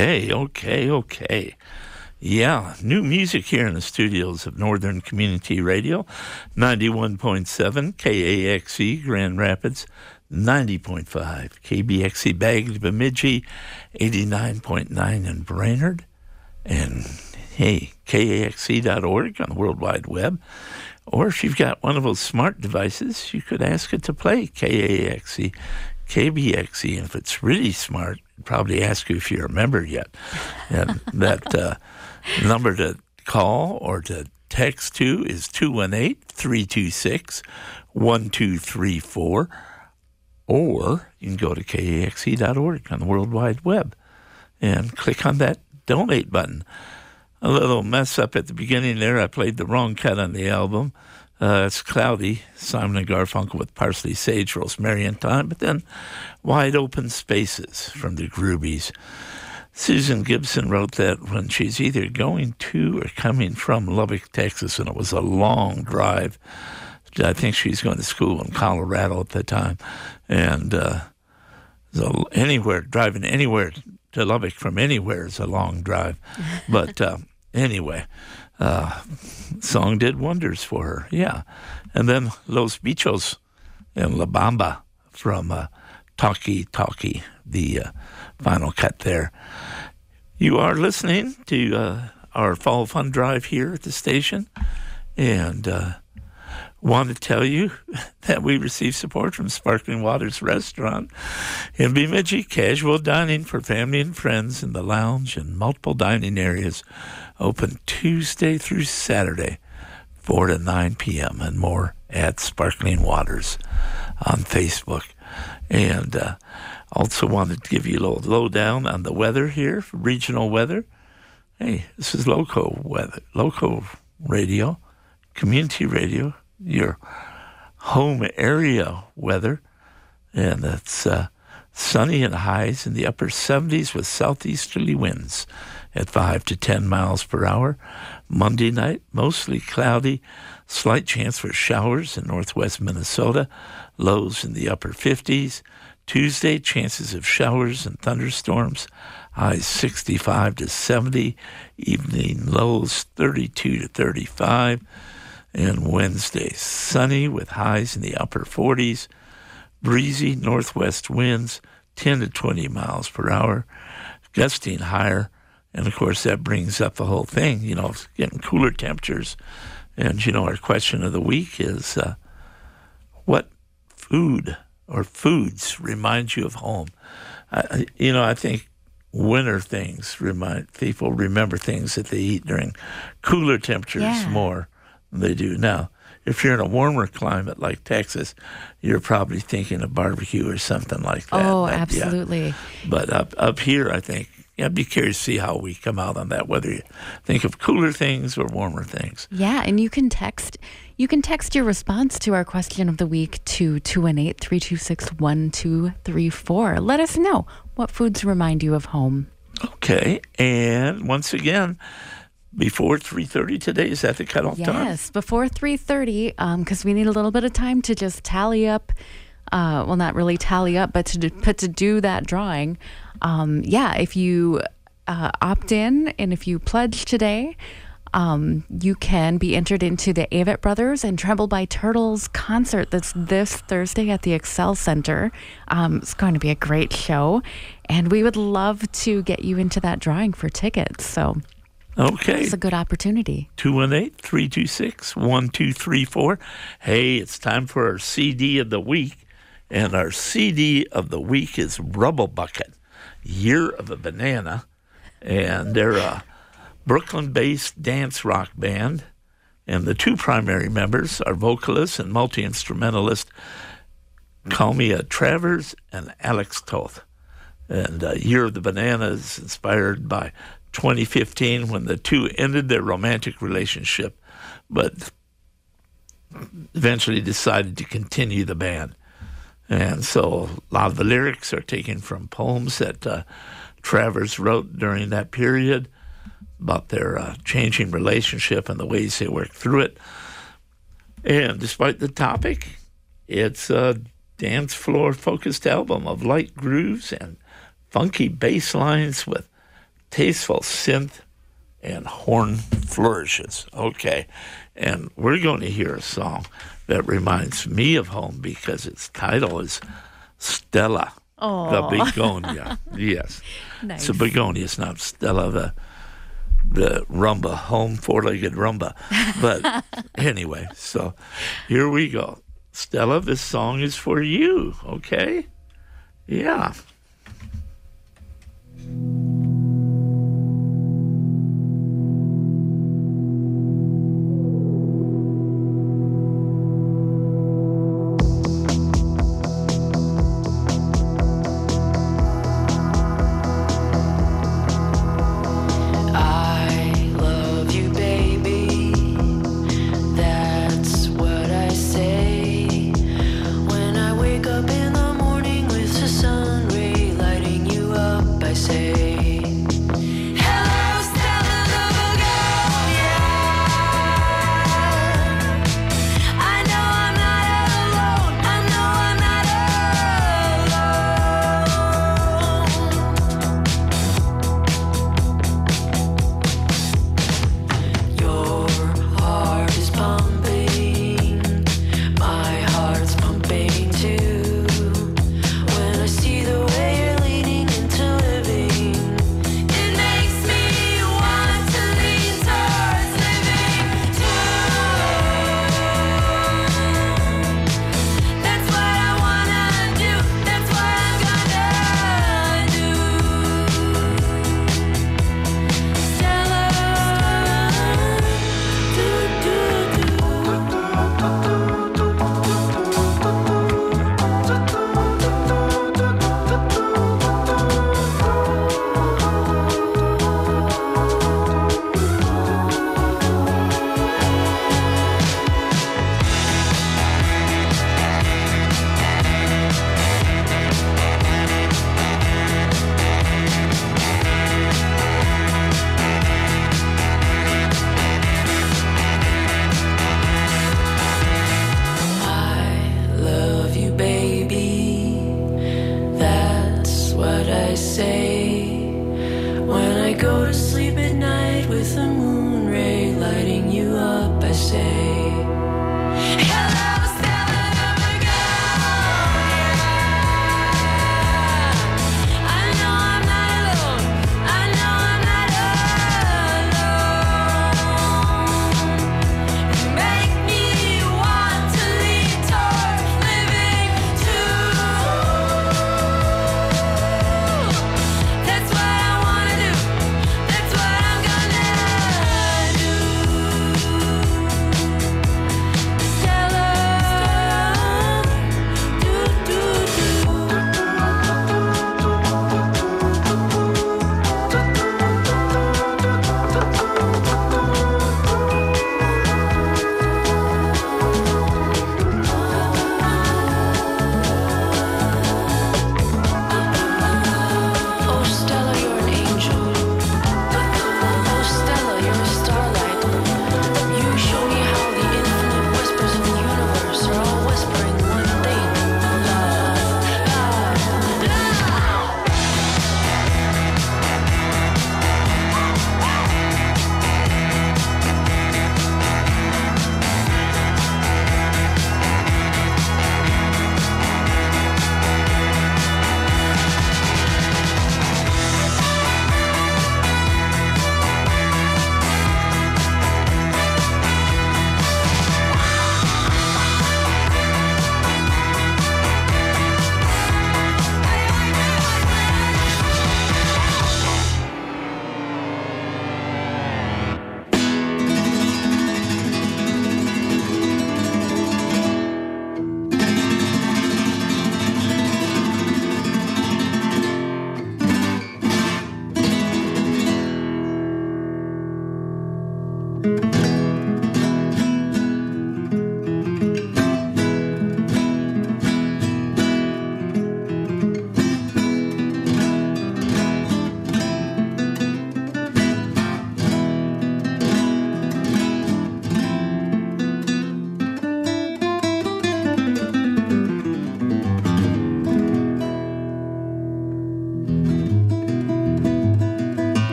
Okay. Yeah, new music here in the studios of Northern Community Radio, 91.7 KAXE Grand Rapids, 90.5 KBXE Bagley Bemidji, 89.9 in Brainerd, and hey, KAXE.org on the World Wide Web. Or if you've got one of those smart devices, you could ask it to play KAXE, KBXE, and if it's really smart, it'd probably ask you if you're a member yet. And that number to call or to text to is 218-326-1234, or you can go to KAXE.org on the World Wide Web and click on that donate button. A little mess up at the beginning there. I played the wrong cut on the album. It's Cloudy, Simon & Garfunkel with Parsley, Sage, Rosemary and Thyme, but then Wide Open Spaces from the Groovies. Susan Gibson wrote that when she's either going to or coming from Lubbock, Texas, and it was a long drive. I think she's going to school in Colorado at the time. And so driving anywhere to Lubbock from anywhere is a long drive. But anyway, song did wonders for her, yeah. And then Los Bichos and La Bamba from Talkie Talkie, the final cut there. You are listening to our Fall Fun Drive here at the station, and want to tell you that we receive support from Sparkling Waters Restaurant in Bemidji. Casual dining for family and friends in the lounge and multiple dining areas, open Tuesday through Saturday, 4 to 9 p.m. and more at Sparkling Waters on Facebook. And also wanted to give you a little lowdown on the weather here, regional weather. Hey, this is local radio, community radio, your home area weather. And it's sunny and highs in the upper 70s with southeasterly winds at 5 to 10 miles per hour. Monday night, mostly cloudy, slight chance for showers in northwest Minnesota, lows in the upper 50s. Tuesday, chances of showers and thunderstorms, highs 65 to 70, evening lows 32 to 35. And Wednesday, sunny with highs in the upper 40s, breezy northwest winds 10 to 20 miles per hour, gusting higher. And, of course, that brings up the whole thing, getting cooler temperatures. And, our question of the week is, what food or foods remind you of home? I think winter things people remember things that they eat during cooler temperatures more than they do now. If you're in a warmer climate like Texas, you're probably thinking of barbecue or something like that. Oh, absolutely. Yeah. But up here, I think, I'd be curious to see how we come out on that, whether you think of cooler things or warmer things. Yeah, and you can text your response to our question of the week to 218-326-1234. Let us know what foods remind you of home. Okay, and once again, before 3:30 today, is that the cutoff time? Yes, before 3:30, because we need a little bit of time to just tally up. Well, not really tally up, but to do that drawing. If you opt in and if you pledge today, you can be entered into the Avett Brothers and Tremble by Turtles concert that's this Thursday at the Excel Center. It's going to be a great show, and we would love to get you into that drawing for tickets. So okay, it's a good opportunity. 218-326-1234. Hey, it's time for our CD of the week, and our CD of the week is Rubble Bucket, Year of a Banana, and they're a Brooklyn-based dance rock band, and the two primary members are vocalist and multi-instrumentalist Kalmia Travers and Alex Toth. And Year of the Banana is inspired by 2015 when the two ended their romantic relationship, but eventually decided to continue the band. And so a lot of the lyrics are taken from poems that Travers wrote during that period about their changing relationship and the ways they worked through it. And despite the topic, it's a dance floor-focused album of light grooves and funky bass lines with tasteful synth and horn flourishes. Okay, and we're going to hear a song that reminds me of home because its title is Stella, the begonia. Yes, Nice. it's a begonia. It's not Stella, the rumba, home four-legged rumba. But anyway, so here we go. Stella, this song is for you, okay? Yeah. I love you, baby. That's what I say when I wake up in the morning with the sun ray lighting you up. I say, hello, Stella the begonia. I know I'm not alone. I know I'm not alone. Your heart is pumping, my heart's pumping too. When I see the way you're leaning into living, it makes me want to lean towards living too. That's what I wanna do. That's what I'm gonna do. Stella, do do do. I love you, baby. That's what I say when I go to sleep at night with the moon ray lighting you up. I say, hello, Stella the begonia. I know I'm not alone. I know I'm not alone. You make me want to lean toward living too. That's what I wanna do. That's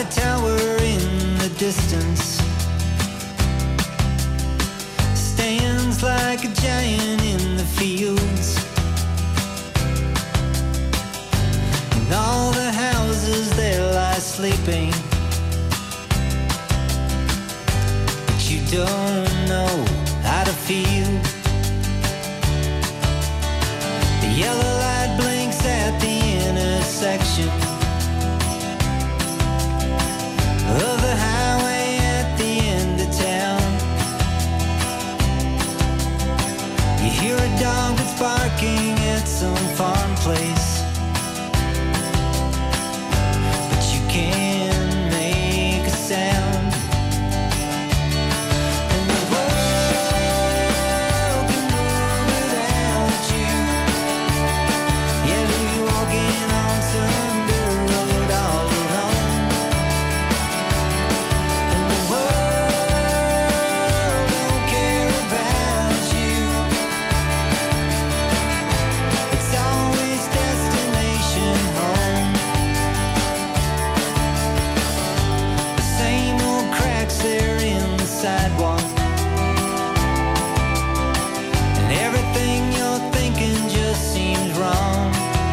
a tower in the distance stands like a giant in the fields, and all the houses there lie sleeping, but you don't know how to feel. The yellow light blinks at the intersection of the highway at the end of town. You hear a dog that's barking at some farm place, but you can't make a sound. And the world can move without you. Yeah, you're walking on some dirt road all alone. And the world don't care about you. It's always destination home. The same old cracks there in the sidewalk, and everything you're thinking just seems wrong.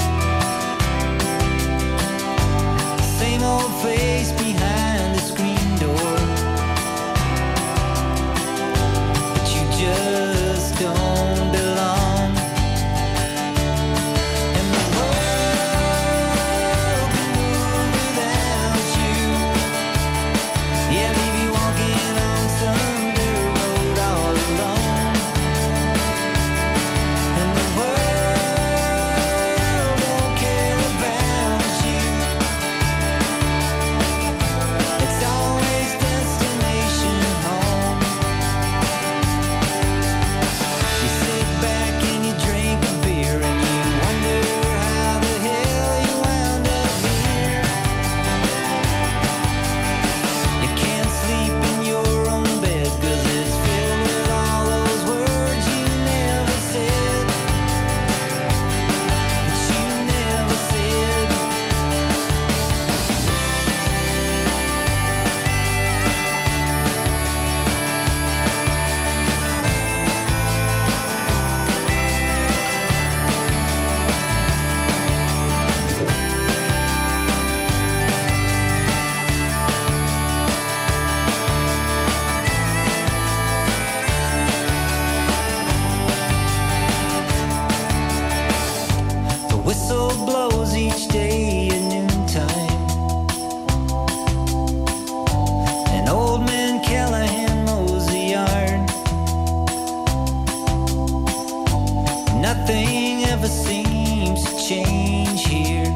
The same old face behind the screen door, but you just don't belong. And the world can move without you. Yeah, leave you walking on some dirt road all alone. And the world don't care about you. It's always destination home. You sit back and you drink a beer and you wonder how the hell you wound up here. You can't sleep in your own bed 'cause it's filled with all those words you never said. That you never said. The whistle blows each day at noontime, and old man Callahan mows the yard. Nothing ever seems to change here,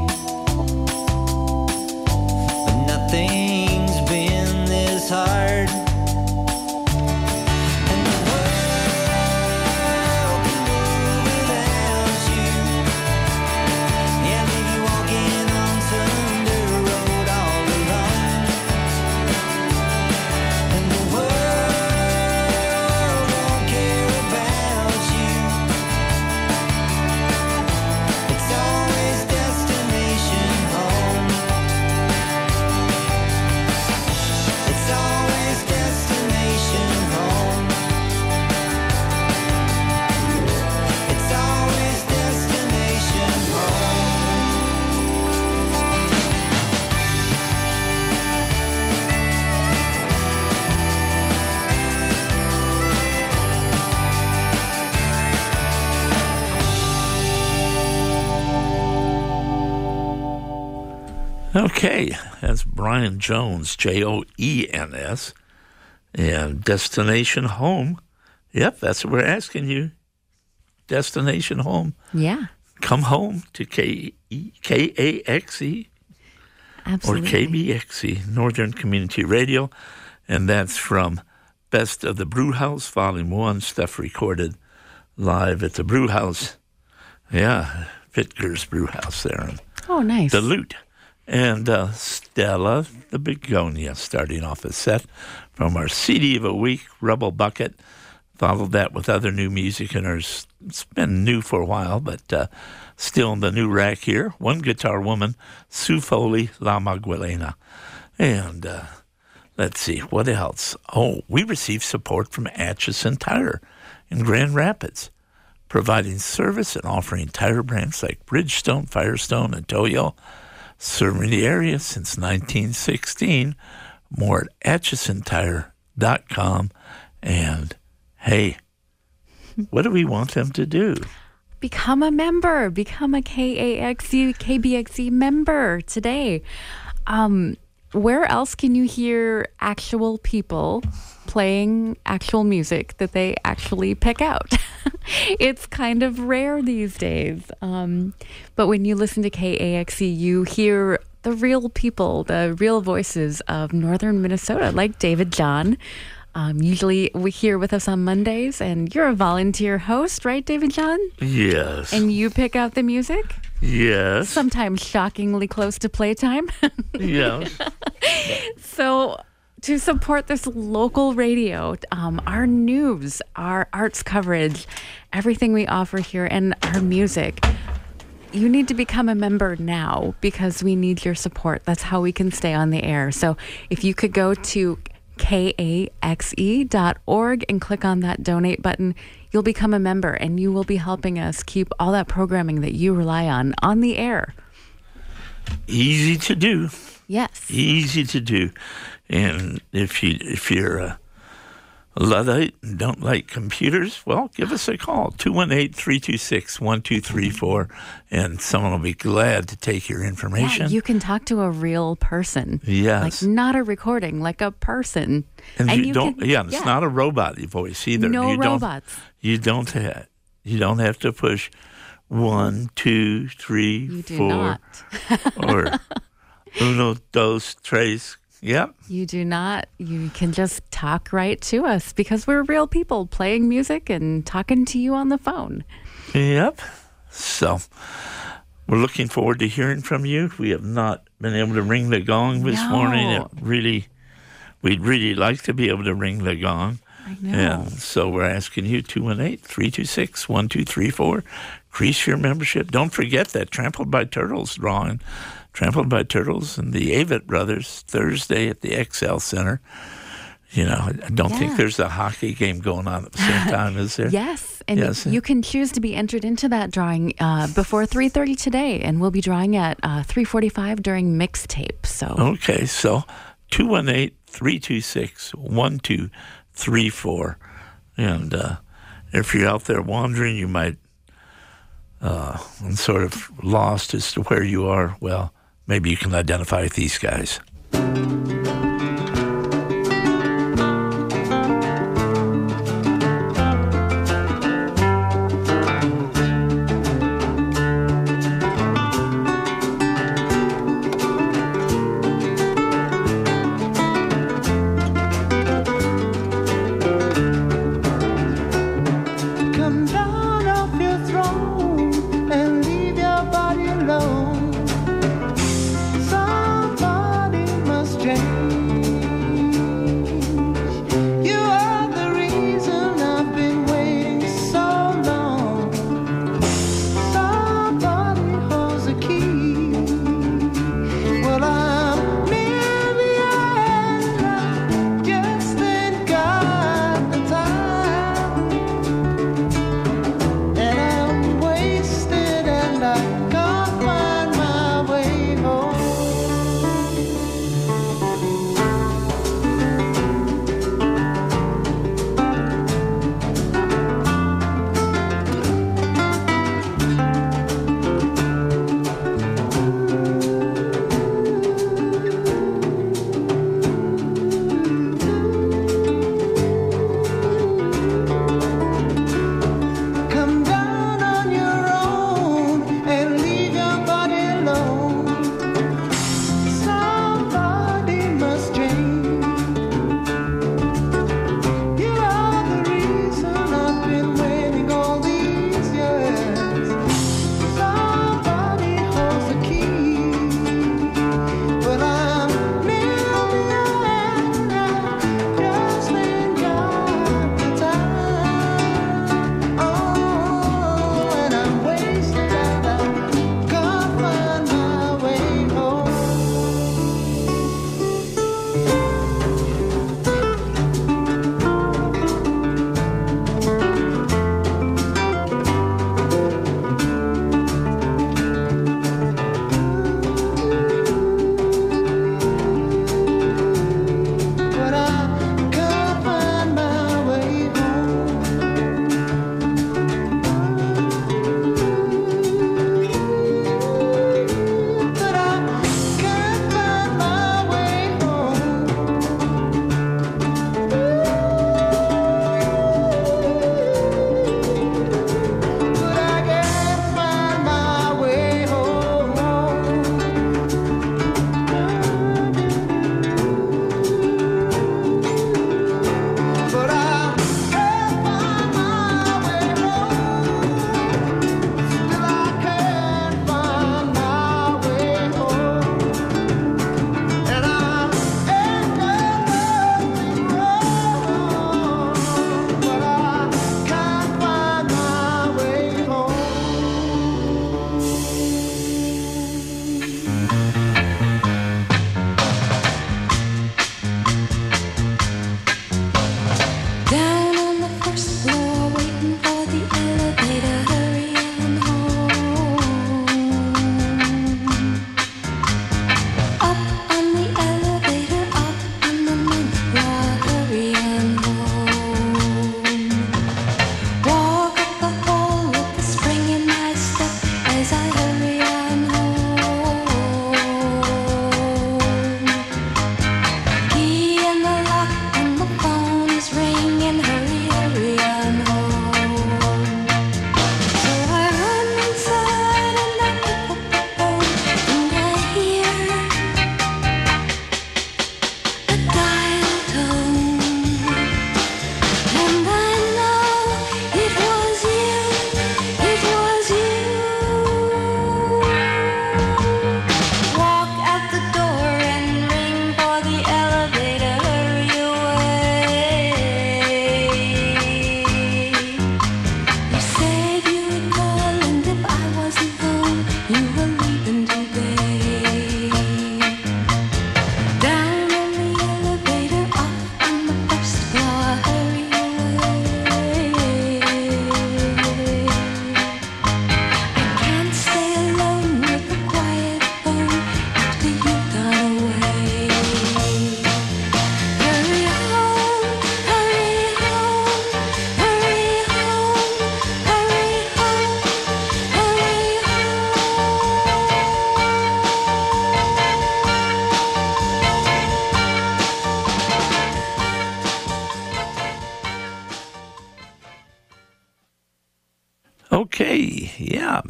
but nothing's been this hard. And the world can move without you. Yeah, leave you walking on some dirt road all alone. And the world don't care about you. It's always destination home. It's always destination home. It's always destination home. Okay, that's Brian Jones, Joens, and Destination Home. Yep, that's what we're asking you. Destination Home. Yeah, Come home to KAXE or absolutely. KBXE, Northern Community Radio, and that's from Best of the Brew House, Volume 1, stuff recorded live at the Brew House. Yeah, Pitger's Brew House there in Oh, nice. Duluth. And Stella the Begonia starting off a set from our CD of a week, Rubble Bucket. Followed that with other new music, and it's been new for a while, but still in the new rack here. One Guitar Woman, Sue Foley, La Maguelena. And let's see, what else? Oh, we receive support from Atchison Tire in Grand Rapids, providing service and offering tire brands like Bridgestone, Firestone, and Toyo, serving the area since 1916. More at AtchisonTire.com. And hey, what do we want them to do? Become a member. Become a KBXE member today. Where else can you hear actual people playing actual music that they actually pick out? It's kind of rare these days. But when you listen to KAXE, you hear the real people, the real voices of northern Minnesota, like David John. Usually we hear with us on Mondays, and you're a volunteer host, right, David John? Yes. And you pick out the music? Yes. Sometimes shockingly close to playtime. Yes. So to support this local radio, our news, our arts coverage, everything we offer here, and our music, you need to become a member now because we need your support. That's how we can stay on the air. So if you could go to KAXE.org and click on that donate button, you'll become a member and you will be helping us keep all that programming that you rely on the air. Easy to do. Yes. Easy to do. And if you're a Luddite and don't like computers, well, give us a call, 218-326-1234, and someone will be glad to take your information. Yeah, you can talk to a real person. Yes. Like not a recording, like a person. And it's not a robot voice either. No robots. You don't have to push 1, 2, 3, You do 4, not. or uno, dos, tres. Yep. You do not. You can just talk right to us because we're real people playing music and talking to you on the phone. Yep. So we're looking forward to hearing from you. We have not been able to ring the gong this morning. We'd really like to be able to ring the gong. I know. And so we're asking you, 218-326-1234. Increase your membership. Don't forget that Trampled by Turtles drawing. Trampled by Turtles and the Avett Brothers Thursday at the XL Center. You know, I don't think there's a hockey game going on at the same time, is there? Yes, and you can choose to be entered into that drawing before 3:30 today, and we'll be drawing at 3:45 during mixtape. So okay, so 218-326-1234, and if you're out there wandering, you might and sort of lost as to where you are. Well, maybe you can identify with these guys. Come down off your throne and leave your body alone. Somebody must change. You are the reason I've been waiting so long. Somebody holds the key. Well, I'm near the end. I just ain't got the time. And I'm wasted and I can't find my way home. Come down on your own and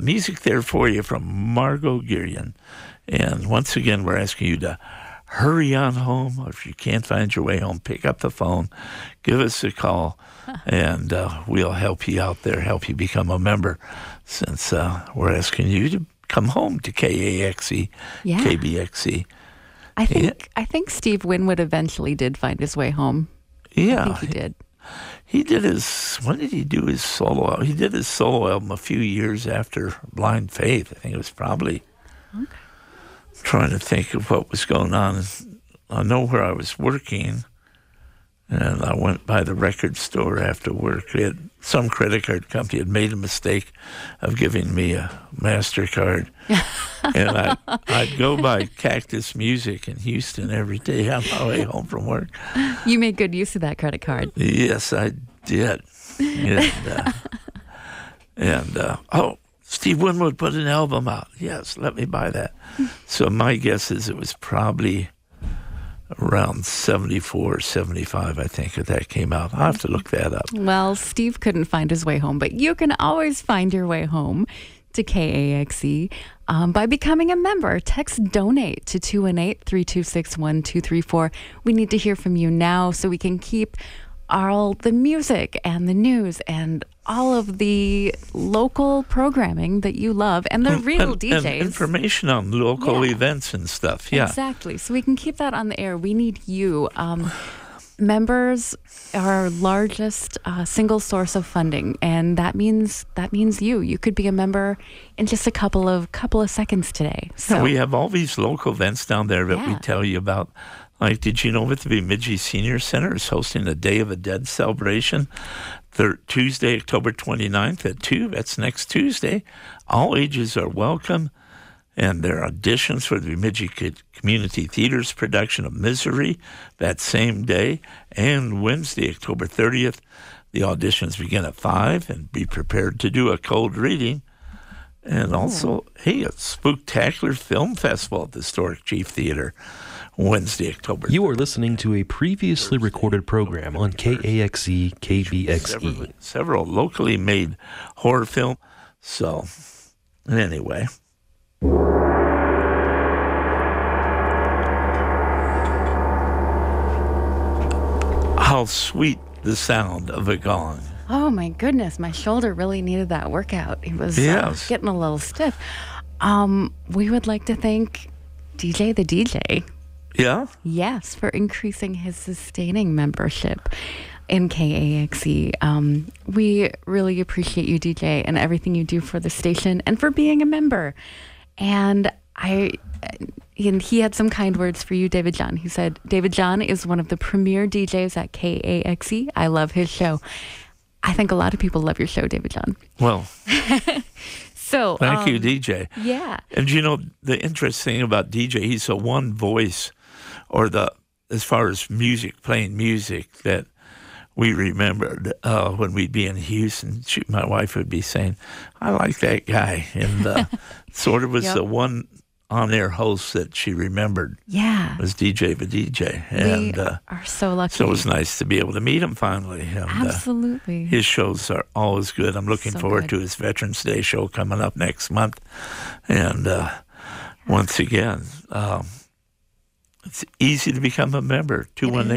music there for you from Margot Girian. And once again, we're asking you to hurry on home. Or if you can't find your way home, pick up the phone, give us a call, and we'll help you out there, help you become a member, since we're asking you to come home to KAXE, Yeah. KBXE. I think Steve Winwood eventually did find his way home. Yeah. I think he did. He did when did he do his solo album? He did his solo album a few years after Blind Faith. I think it was probably, trying to think of what was going on. I know where I was working, and I went by the record store after work. Some credit card company had made a mistake of giving me a MasterCard. And I'd go by Cactus Music in Houston every day on my way home from work. You made good use of that credit card. Yes, I did. And Steve Winwood put an album out. Yes, let me buy that. So my guess is it was probably around 74, 75, I think, that came out. I'll have to look that up. Well, Steve couldn't find his way home, but you can always find your way home to KAXE by becoming a member. Text DONATE to 218-326-1234. We need to hear from you now so we can keep all the music and the news and all of the local programming that you love and the real DJs. And information on local events and stuff. Yeah. Exactly. So we can keep that on the air. We need you. Members are our largest single source of funding, and that means you. You could be a member in just a couple of seconds today. So we have all these local events down there that we tell you about. Like, did you know that the Bemidji Senior Center is hosting a Day of the Dead celebration Tuesday, October 29th at 2? That's next Tuesday. All ages are welcome. And there are auditions for the Bemidji Community Theater's production of Misery that same day. And Wednesday, October 30th, the auditions begin at 5, and be prepared to do a cold reading. And also, a Spooktacular Film Festival at the Historic Chief Theater, Wednesday, October 30th. You are listening to a previously recorded program on KAXE KBXE. Several locally made horror films. So, anyway. How sweet the sound of a gong. Oh my goodness, my shoulder really needed that workout. It was getting a little stiff. We would like to thank DJ the DJ. Yeah? Yes, for increasing his sustaining membership in KAXE. We really appreciate you, DJ, and everything you do for the station and for being a member. And he had some kind words for you, David John. He said, David John is one of the premier DJs at KAXE. I love his show. I think a lot of people love your show, David John. Well, so thank you, DJ. Yeah. And you know, the interesting thing about DJ, he's a one voice, or as far as music, playing music, that we remembered when we'd be in Houston. My wife would be saying, I like that guy. And sort of was the one on-air host that she remembered. Yeah. Was DJ the DJ. And we are so lucky. So it was nice to be able to meet him finally. And, absolutely. His shows are always good. I'm looking forward to his Veterans Day show coming up next month. And once again, it's easy to become a member.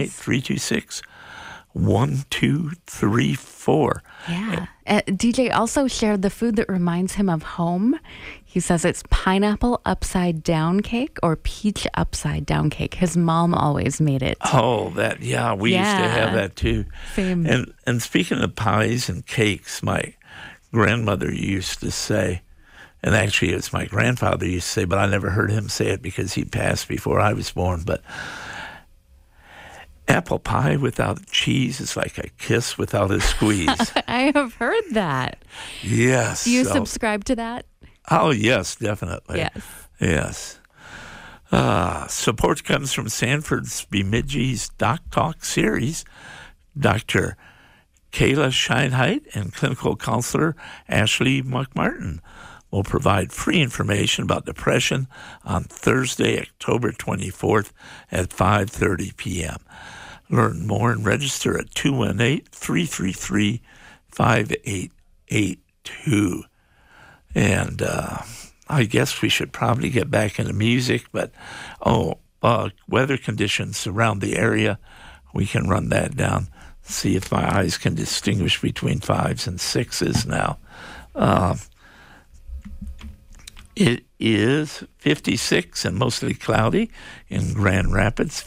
218-326-1234. Yeah. DJ also shared the food that reminds him of home. He says it's pineapple upside down cake or peach upside down cake. His mom always made it. Oh, that, yeah. We used to have that too. Same. And speaking of pies and cakes, my grandmother used to say, and actually it's my grandfather used to say, but I never heard him say it because he passed before I was born, but apple pie without cheese is like a kiss without a squeeze. I have heard that. Yes. Do you subscribe to that? Oh, yes, definitely. Yes. Support comes from Sanford's Bemidji's Doc Talk series. Dr. Kayla Scheinheit and clinical counselor Ashley McMartin will provide free information about depression on Thursday, October 24th at 5:30 p.m. Learn more and register at 218-333-5882. And I guess we should probably get back into music, but weather conditions around the area, we can run that down, see if my eyes can distinguish between 5s and 6s now. It is 56 and mostly cloudy in Grand Rapids,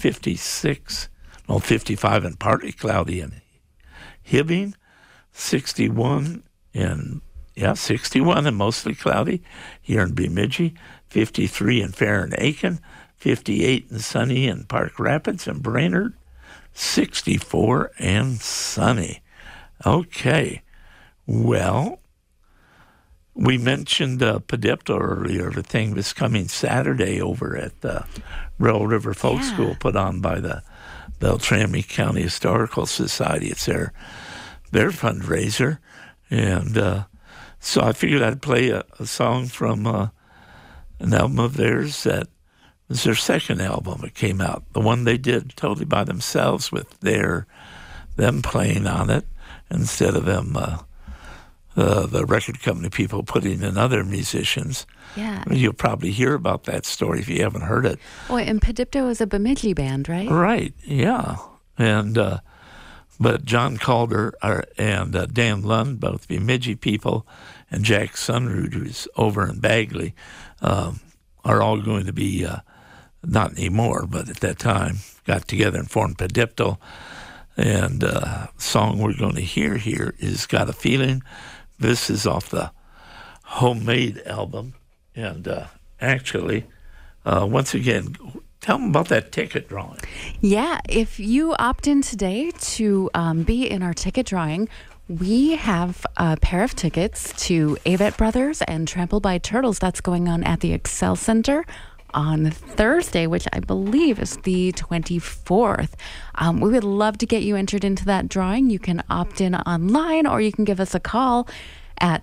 55 and partly cloudy in Hibbing, 61 and mostly cloudy here in Bemidji, 53 in Fair and Aiken, 58 and sunny in Park Rapids and Brainerd, 64 and sunny. Okay, well, we mentioned Padipto earlier. The thing was coming Saturday over at the Rail River Folk School, put on by the Beltrami County Historical Society. It's their fundraiser. And so I figured I'd play a song from an album of theirs that was their second album. It came out, the one they did totally by themselves with them playing on it instead of them the record company people putting in other musicians. Yeah. You'll probably hear about that story if you haven't heard it. Oh, and Padipto is a Bemidji band, right? Right, yeah. And but John Calder and Dan Lund, both Bemidji people, and Jack Sunrud, who's over in Bagley, are all going to be, not anymore, but at that time, got together and formed Padipto. And the song we're going to hear here is Got a Feeling. This is off the Homemade album. And actually, once again, tell them about that ticket drawing. Yeah, if you opt in today to be in our ticket drawing, we have a pair of tickets to Avett Brothers and Trampled by Turtles. That's going on at the Excel Center on Thursday, which I believe is the 24th. We would love to get you entered into that drawing. You can opt in online, or you can give us a call at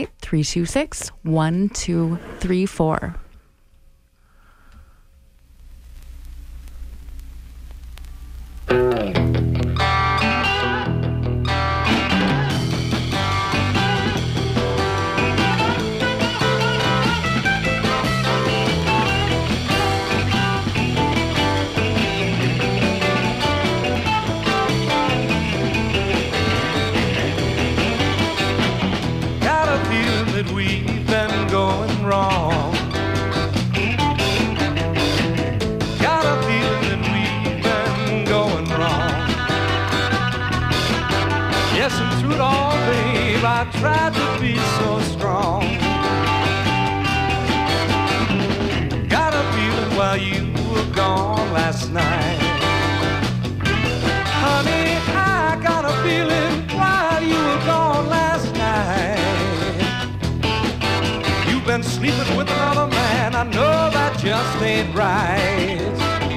218-326-1234. I tried to be so strong. Got a feeling while you were gone last night. Honey, I got a feeling while you were gone last night. You've been sleeping with another man, I know that just ain't right.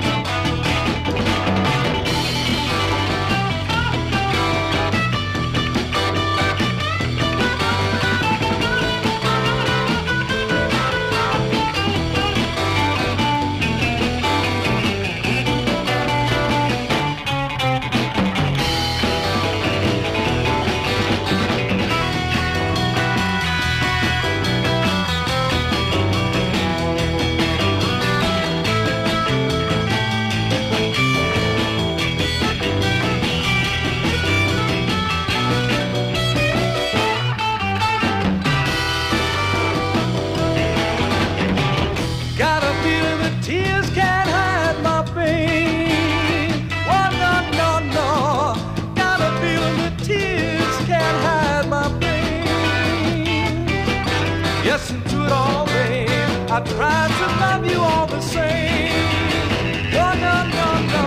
I tried to love you all the same. Oh, no, no, no.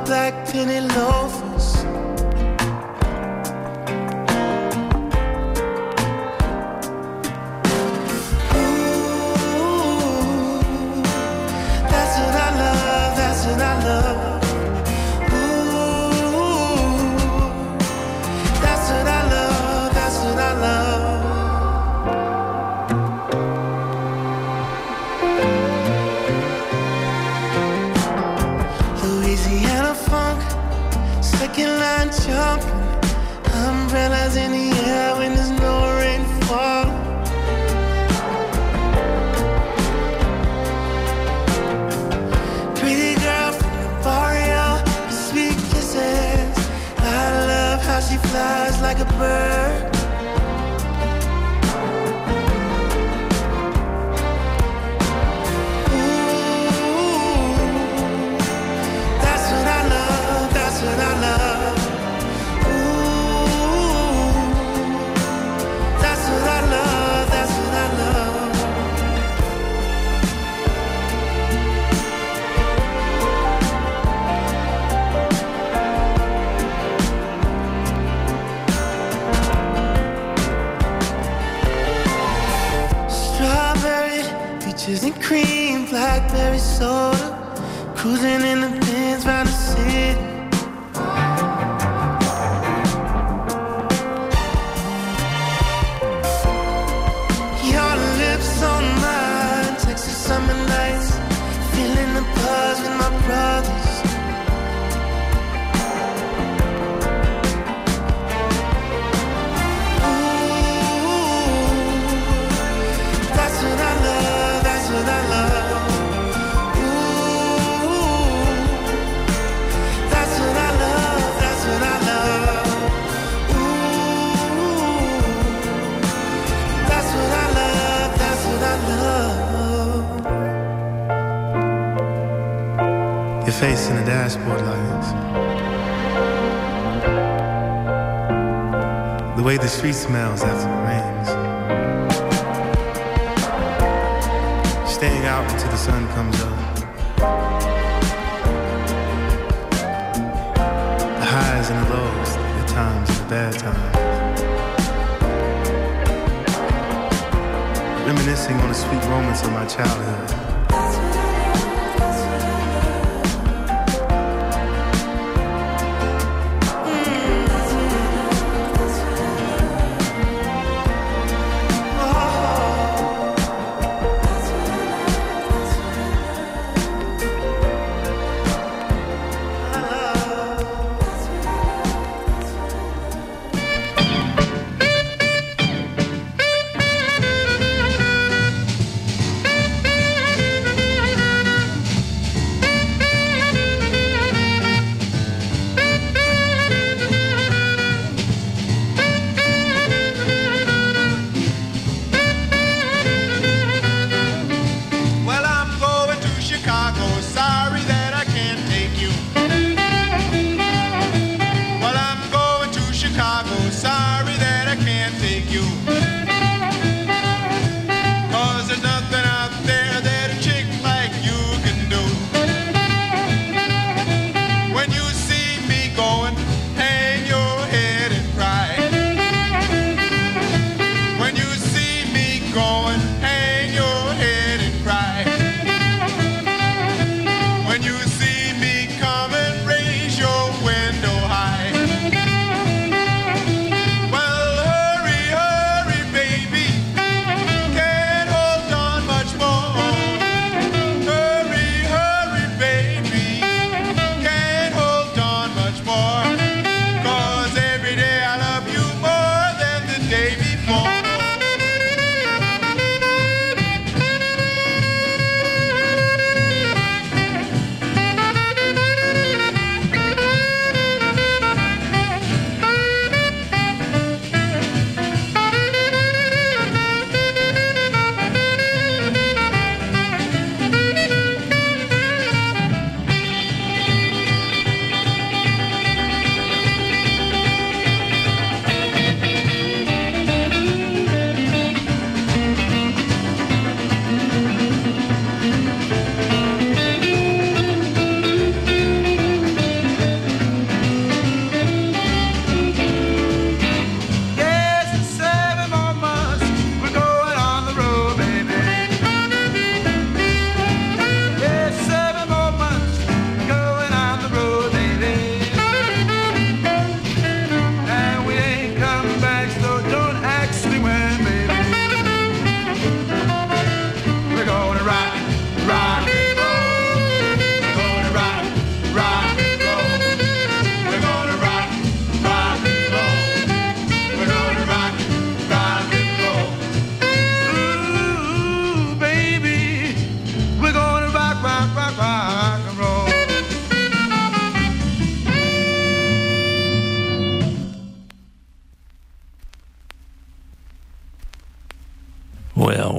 black penny loafers. Ooh, that's what I love, that's what I love. Ooh, that's what I love, that's what I love. Louisiana funk, second line jumping, umbrellas in the air when there's no rain falling. Pretty girl from the barrio, sweet kisses. I love how she flies like a bird. Peaches and cream, blackberry soda, cruising in the Benz round the city. Your lips on mine, Texas summer nights, feeling the buzz with my brothers. Face in the dashboard lights, the way the street smells after it rains, staying out until the sun comes up, the highs and the lows, the good times and the bad times, reminiscing on the sweet moments of my childhood.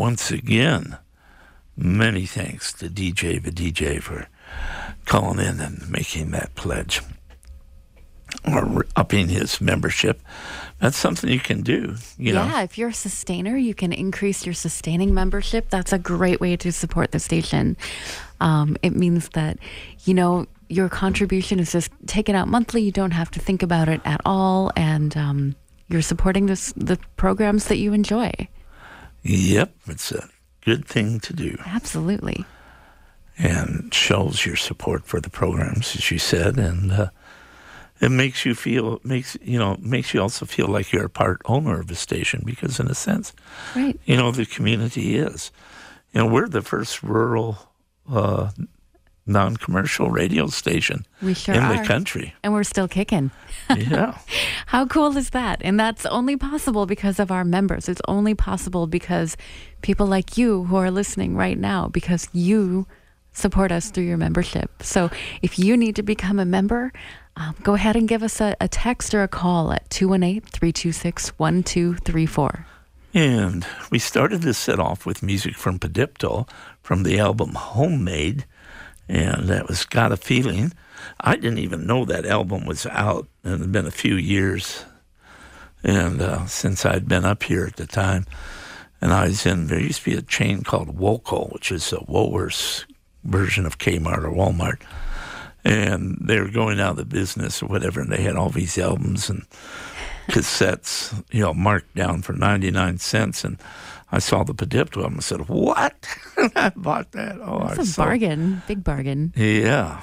once again, many thanks to DJ the DJ for calling in and making that pledge or upping his membership. That's something you can do. You know. If you're a sustainer, you can increase your sustaining membership. That's a great way to support the station. It means that, your contribution is just taken out monthly. You don't have to think about it at all. And you're supporting the programs that you enjoy. Yep, it's a good thing to do. Absolutely. And shows your support for the programs, as you said, and it makes you also feel like you're a part owner of the station, because in a sense, right, the community is. We're the first rural non-commercial radio station we sure in are. the country. And we're still kicking. Yeah. How cool is that? And that's only possible because of our members. It's only possible because people like you who are listening right now, because you support us through your membership. So if you need to become a member, go ahead and give us a text or a call at 218-326-1234. And we started this set off with music from Padipto from the album Homemade, and that was Got a Feeling. I didn't even know that album was out, and it had been a few years. And since I'd been up here at the time, and there used to be a chain called Woco, which is a Woolworths version of Kmart or Walmart. And they were going out of the business or whatever, and they had all these albums and cassettes, marked down for 99 cents. And I saw the Padipto album and said, what? I bought that. Oh, That's a bargain, big bargain. Yeah.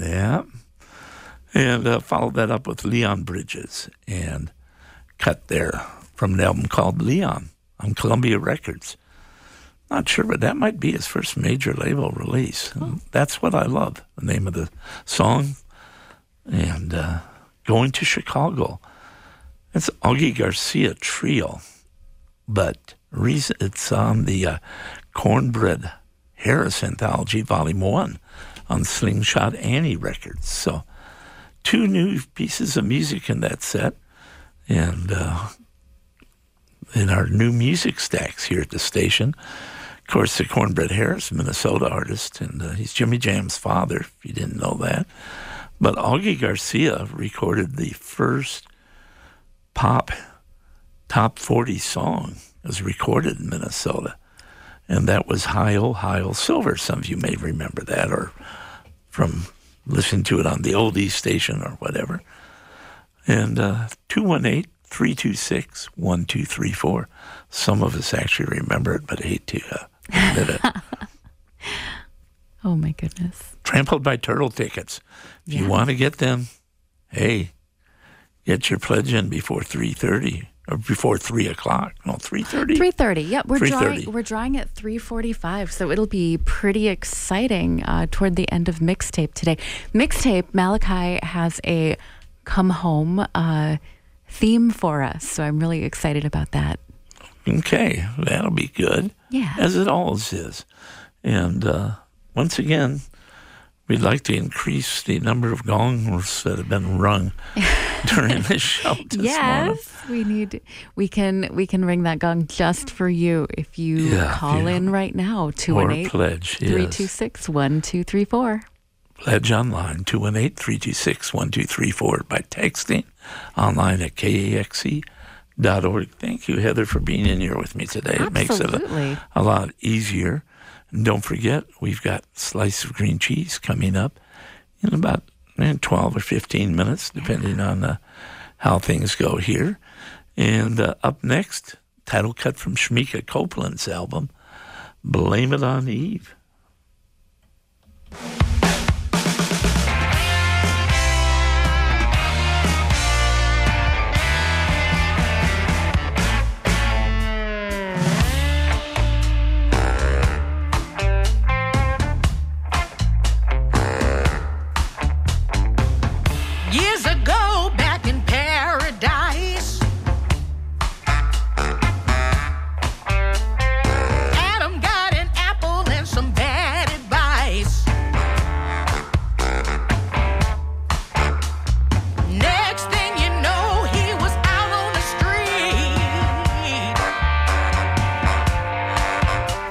And followed that up with Leon Bridges and Cut There from an album called Leon on Columbia Records. Not sure, but that might be his first major label release. Oh. That's what I love, the name of the song. And Going to Chicago. It's Augie Garcia Trio, but it's on the Cornbread Harris Anthology Volume 1 on Slingshot Annie Records. So 2 new pieces of music in that set, and in our new music stacks here at the station. Of course, the Cornbread Harris, Minnesota artist, and he's Jimmy Jam's father, if you didn't know that. But Augie Garcia recorded the first pop top 40 song. It was recorded in Minnesota, and that was Hi-Oh, Hi-Oh Silver. Some of you may remember that, or from listening to it on the oldies station or whatever. And 218-326-1234. Some of us actually remember it, but I hate to admit it. Oh, my goodness. Trampled by Turtle tickets. If you want to get them, hey, get your pledge in before 3:30 or before 3 o'clock. No, 3:30? 3:30. Yeah, we're 3:30. We're drawing at 3:45, so it'll be pretty exciting toward the end of Mixtape today. Mixtape, Malachi has a come home theme for us, so I'm really excited about that. Okay, that'll be good. Yeah. As it always is. And once again, we'd like to increase the number of gongs that have been rung during the show this morning. Yes, we can ring that gong just for you if you call in right now. 218-326-1234. Pledge online, 218-326-1234 by texting online at KAXE.org. Thank you, Heather, for being in here with me today. Absolutely. It makes it a lot easier. And don't forget, we've got Slice of Green Cheese coming up in about 12 or 15 minutes, depending on how things go here. And up next, title cut from Shmika Copeland's album, Blame It on Eve. Years ago, back in paradise, Adam got an apple and some bad advice. Next thing you know, he was out on the street.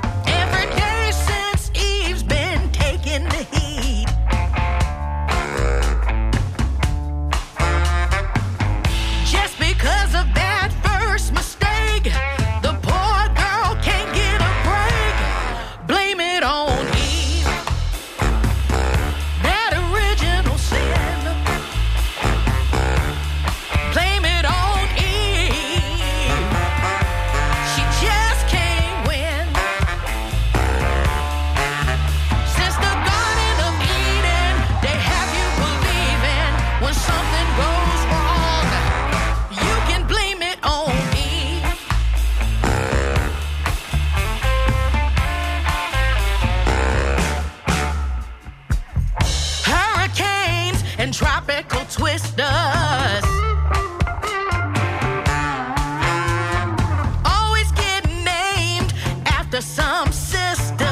tropical twisters. Always get named after some sister.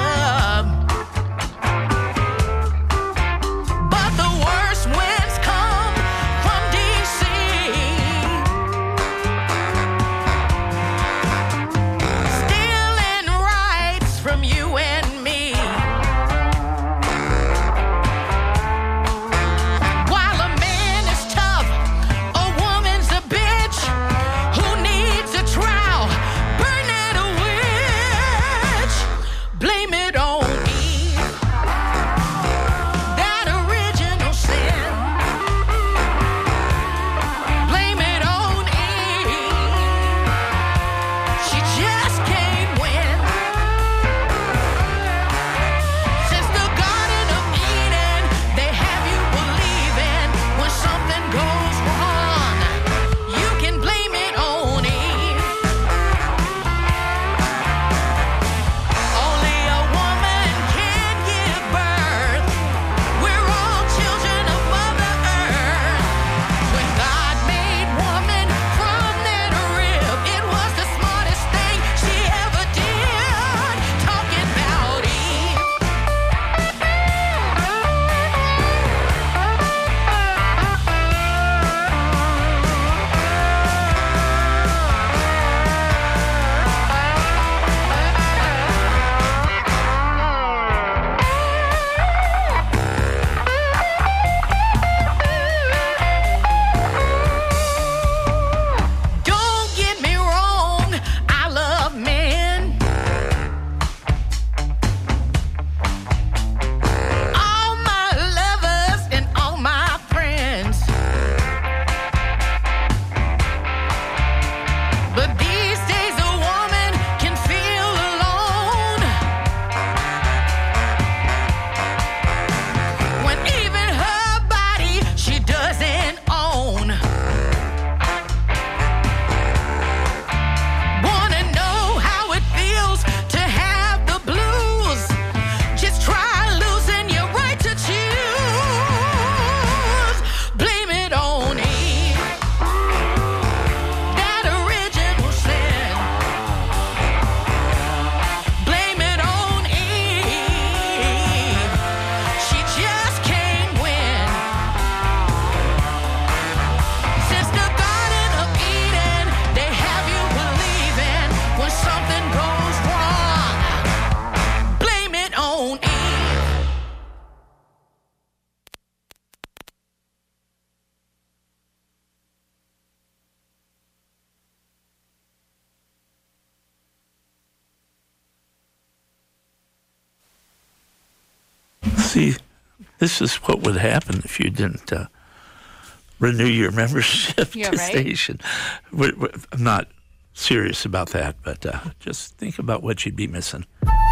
But the worst winds come from D.C. Stealing rights from you and me. While a man is tough, a woman's a bitch who needs a trial. Burn it a witch. Blame it on Eve. That original sin. Blame it on Eve. She just can't win. Since the Garden of Eden, they have you believing when something goes wrong, you can blame it on Eve. Only a woman can give birth. We're all children of Mother Earth. When God made woman from that rib, it was the smartest thing she ever did. Talking about Eve. Don't get me wrong, I love men. All my lovers and all my friends. But these days a woman can feel alone when even her body she doesn't own. Wanna know how it feels to have the blues? Just try losing your right to choose. Blame it on Eve. That original sin. Blame it on Eve. She just can't win. Since the Garden of Eden, they have you believing when something goes wrong, blame it on Eve. See, this is what would happen if you didn't renew your membership Yeah, to right? station. I'm not serious about that, but just think about what you'd be missing.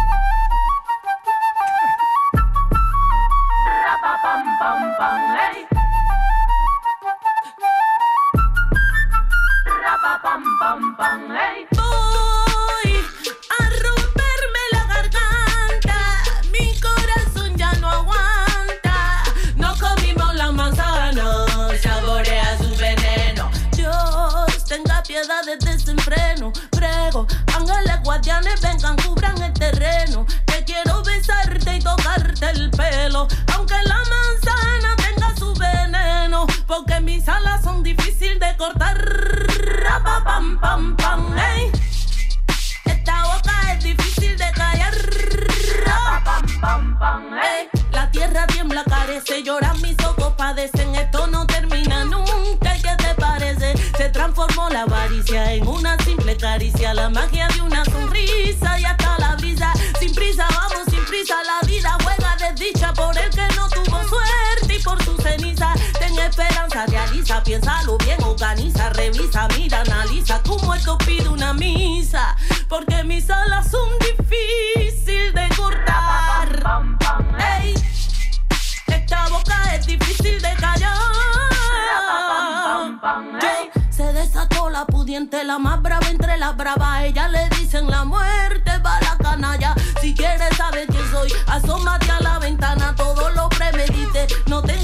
Voy a romperme la garganta, mi corazón ya no aguanta. No comimos la manzana, saborea su veneno. Dios, tenga piedad de desenfreno. Prego, ángeles guardianes, vengan, cubran el terreno. Que quiero besarte y tocarte el pelo, aunque la manzana tenga su veneno, porque mis alas son difíciles de cortar. Pam, pam, pam, ey. Esta boca es difícil de callar. Pam, pam, pam, ey. La tierra tiembla, carece, lloran mis ojos, padecen. Esto no termina nunca. ¿Qué te parece? Se transformó la avaricia en una simple caricia, la magia de una sonrisa y hasta la brisa. Sin prisa, vamos sin prisa, la vida juega desdicha por el que no tuvo suerte y por su ceniza. Ten esperanza, realiza, piénsalo bien, organiza, revisa, mira, analiza, como esto pide una misa, porque mis alas son difíciles de cortar. Ey, esta boca es difícil de callar. Ey, se desató la pudiente, la más brava entre las bravas. Ella le dicen la muerte va la canalla. Si quieres saber quién soy, asómate a la ventana, todo lo premedite. No te